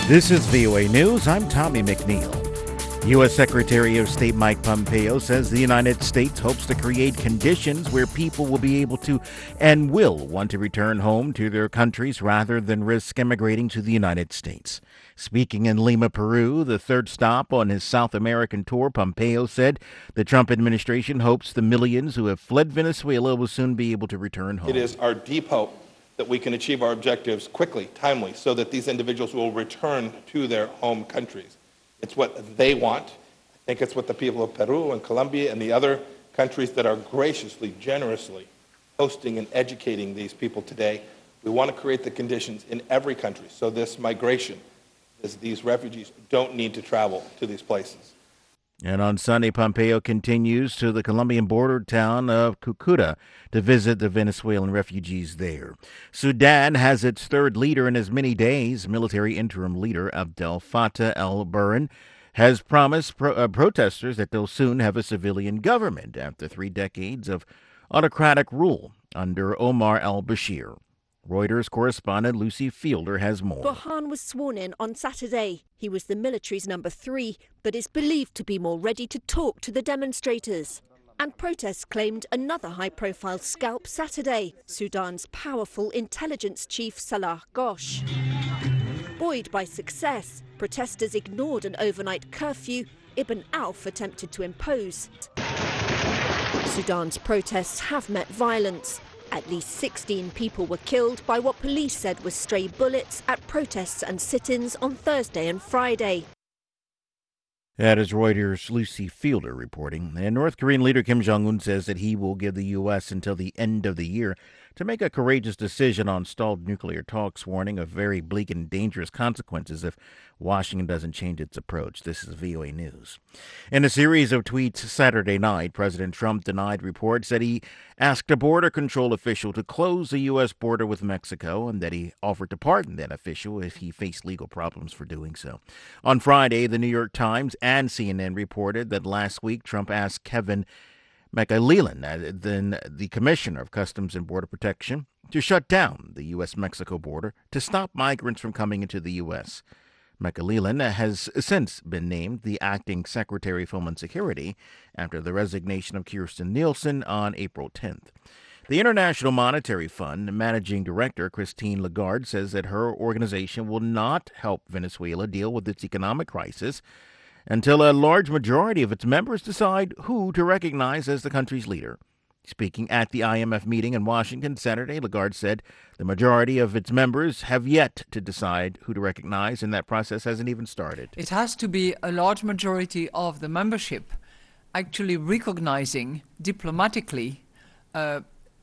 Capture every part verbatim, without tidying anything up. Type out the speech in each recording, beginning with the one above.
This is V O A News. I'm Tommy McNeil. U S. Secretary of State Mike Pompeo says the United States hopes to create conditions where people will be able to and will want to return home to their countries rather than risk emigrating to the United States. Speaking in Lima, Peru, the third stop on his South American tour, Pompeo said the Trump administration hopes the millions who have fled Venezuela will soon be able to return home. It is our deep hope that we can achieve our objectives quickly, timely, so that these individuals will return to their home countries. It's what they want. I think it's what the people of Peru and Colombia and the other countries that are graciously, generously hosting and educating these people today. We want to create the conditions in every country so this migration, as these refugees don't need to travel to these places. And on Sunday, Pompeo continues to the Colombian border town of Cucuta to visit the Venezuelan refugees there. Sudan has its third leader in as many days. Military interim leader Abdel Fattah el-Burhan has promised pro- uh, protesters that they'll soon have a civilian government after three decades of autocratic rule under Omar al-Bashir. Reuters correspondent Lucy Fielder has more. Burhan was sworn in on Saturday. He was the military's number three, but is believed to be more ready to talk to the demonstrators. And protests claimed another high-profile scalp Saturday, Sudan's powerful intelligence chief Salah Ghosh. Buoyed by success, protesters ignored an overnight curfew Ibn Auf attempted to impose. Sudan's protests have met violence. At least sixteen people were killed by what police said was stray bullets at protests and sit-ins on Thursday and Friday. That is Reuters' Lucy Fielder reporting. And North Korean leader Kim Jong-un says that he will give the U S until the end of the year to make a courageous decision on stalled nuclear talks, warning of very bleak and dangerous consequences if Washington doesn't change its approach. This is V O A News. In a series of tweets Saturday night, President Trump denied reports that he asked a border control official to close the U S border with Mexico and that he offered to pardon that official if he faced legal problems for doing so. On Friday, the New York Times and C N N reported that last week Trump asked Kevin McAlealan, then the Commissioner of Customs and Border Protection, to shut down the U S Mexico border to stop migrants from coming into the U S McAlealan has since been named the acting Secretary of Homeland Security after the resignation of Kirstjen Nielsen on April tenth. The International Monetary Fund Managing Director Christine Lagarde says that her organization will not help Venezuela deal with its economic crisis until a large majority of its members decide who to recognize as the country's leader. Speaking at the I M F meeting in Washington Saturday, Lagarde said the majority of its members have yet to decide who to recognize, and that process hasn't even started. It has to be a large majority of the membership actually recognizing diplomatically uh,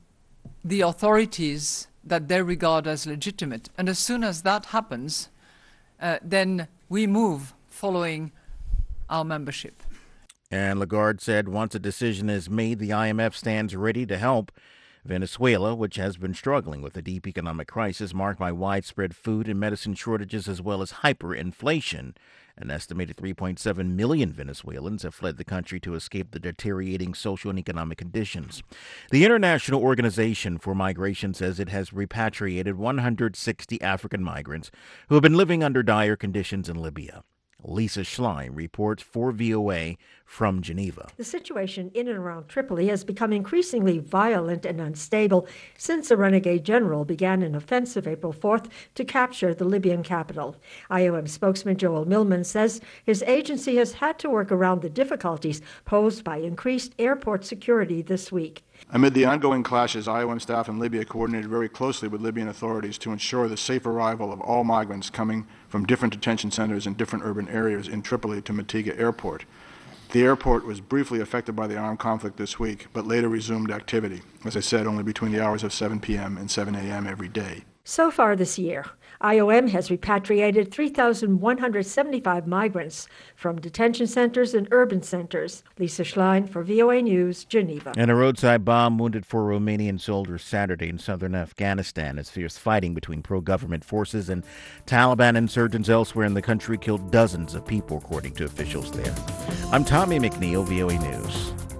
the authorities that they regard as legitimate. And as soon as that happens, uh, then we move following our membership. And Lagarde said once a decision is made, the I M F stands ready to help Venezuela, which has been struggling with a deep economic crisis marked by widespread food and medicine shortages as well as hyperinflation. An estimated three point seven million Venezuelans have fled the country to escape the deteriorating social and economic conditions. The International Organization for Migration says it has repatriated one hundred sixty African migrants who have been living under dire conditions in Libya. Lisa Schlein reports for V O A from Geneva. The situation in and around Tripoli has become increasingly violent and unstable since a renegade general began an offensive April fourth to capture the Libyan capital. I O M spokesman Joel Millman says his agency has had to work around the difficulties posed by increased airport security this week. Amid the ongoing clashes, I O M staff in Libya coordinated very closely with Libyan authorities to ensure the safe arrival of all migrants coming from different detention centers in different urban areas in Tripoli to Matiga Airport. The airport was briefly affected by the armed conflict this week, but later resumed activity, as I said, only between the hours of seven p.m. and seven a.m. every day. So far this year, I O M has repatriated three thousand one hundred seventy-five migrants from detention centers and urban centers. Lisa Schlein for V O A News, Geneva. And a roadside bomb wounded four Romanian soldiers Saturday in southern Afghanistan as fierce fighting between pro-government forces and Taliban insurgents elsewhere in the country killed dozens of people, according to officials there. I'm Tommy McNeil, V O A News.